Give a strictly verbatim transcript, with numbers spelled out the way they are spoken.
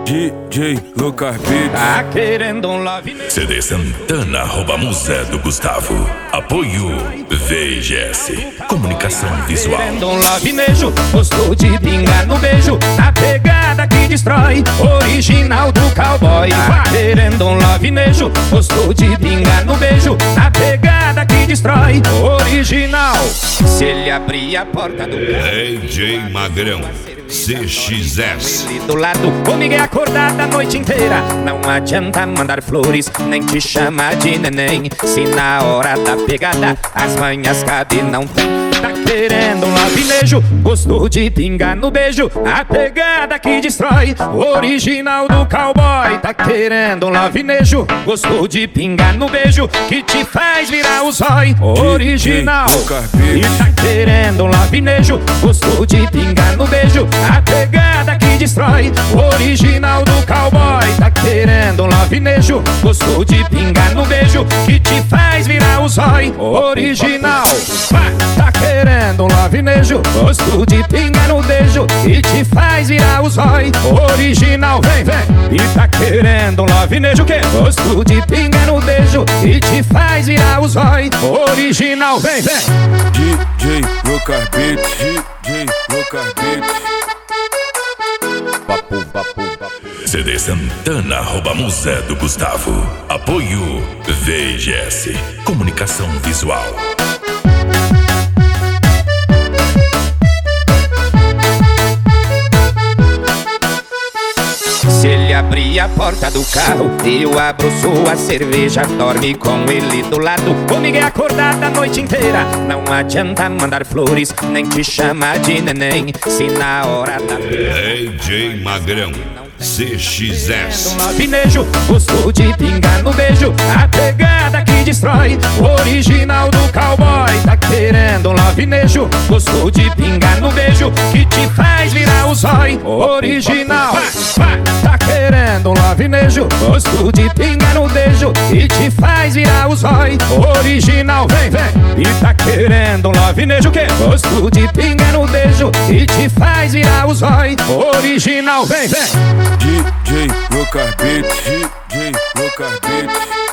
D J Lucas Beats. Tá querendo um love. C D Santana rouba musé do Gustavo. Apoio V G S Comunicação Visual. Querendo um love nejo, gostou de pingar no beijo, a pegada que destrói, original do cowboy. Tá querendo um love nejo, gostou de pingar no beijo, a pegada que destrói, original. Se ele abrir a porta do D J Magrão C X S. do lado, comigo é acordada a noite inteira. Não adianta mandar flores, nem te chamar de neném. Se na hora da pegada as manhas cabe não tem. Tá querendo um lavinejo, gostou de pingar no beijo, a pegada que destrói, original do cowboy. Tá querendo um lavinejo, gostou de pingar no beijo, que te faz virar o zói, original. E tá querendo um lavinejo, gostou de pingar no beijo, a pegada que destrói, original do cowboy. Tá querendo um lavinejo, gostou de pingar no beijo, que te faz virar o zói, original. Tá querendo um lavinejo, gostou de pingar no beijo, e te faz virar o zói, original. Vem, vem. E tá querendo um lavinejo que gostou de pingar no beijo, e te faz virar o zói, original. Vem, vem. D J Lucas Beats. D J Lucas Beats. Papo, papo, papo. C D Santana rouba musé do Gustavo. Apoio V G S Comunicação Visual. Se ele abrir a porta do carro, eu abro sua cerveja, dorme com ele do lado, comigo é acordada a noite inteira. Não adianta mandar flores, nem te chamar de neném. Se na hora da D J Magrão C X S. um lavinejo, gostou de pingar no beijo, a pegada que destrói, original do cowboy. Tá querendo um lavinejo, gostou de pingar no beijo, que te faz virar o zói, original. Tá querendo um lavinejo, gostou de pingar no beijo, e te faz virar o zói, original. Vem, vem. E tá querendo um lavinejo que gostou de pingar no beijo, e te faz virar o zói, original. Vem, vem. D J Lucas Beats. D J Lucas Beats.